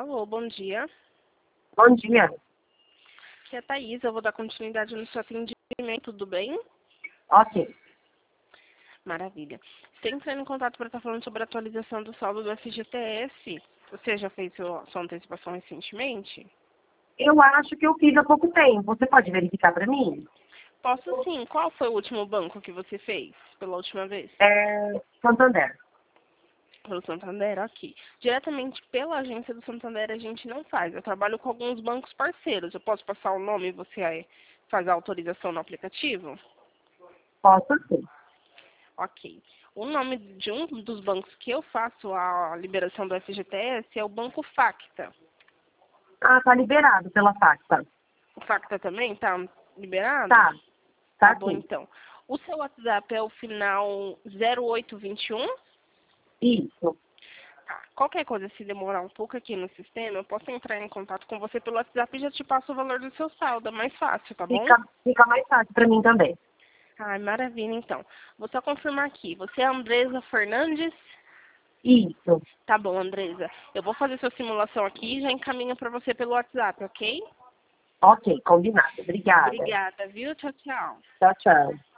Alô, bom dia. Bom dia. Aqui é a Thaís, eu vou dar continuidade no seu atendimento, tudo bem? Ok. Maravilha. Você entrando em contato para estar falando sobre a atualização do saldo do FGTS. Você já fez sua antecipação recentemente? Eu acho que eu fiz há pouco tempo. Você pode verificar para mim? Posso sim. Qual foi o último banco que você fez pela última vez? Santander. Pelo Santander, aqui. Diretamente pela agência do Santander a gente não faz. Eu trabalho com alguns bancos parceiros. Eu posso passar o nome e você faz a autorização no aplicativo? Posso sim. Ok. O nome de um dos bancos que eu faço a liberação do FGTS é o Banco Facta. Ah, tá liberado pela Facta. O Facta também está liberado? Tá. Tá Tá bom, sim. então. O seu WhatsApp é o final 0821? Isso. Tá. Qualquer coisa, se demorar um pouco aqui no sistema, eu posso entrar em contato com você pelo WhatsApp e já te passo o valor do seu saldo. É mais fácil, tá bom? Fica mais fácil para mim também. Ai, maravilha, então. Vou só confirmar aqui. Você é a Andresa Fernandes? Isso. Tá bom, Andresa. Eu vou fazer sua simulação aqui e já encaminho para você pelo WhatsApp, ok? Ok, combinado. Obrigada. Obrigada, viu? Tchau, tchau. Tchau, tchau.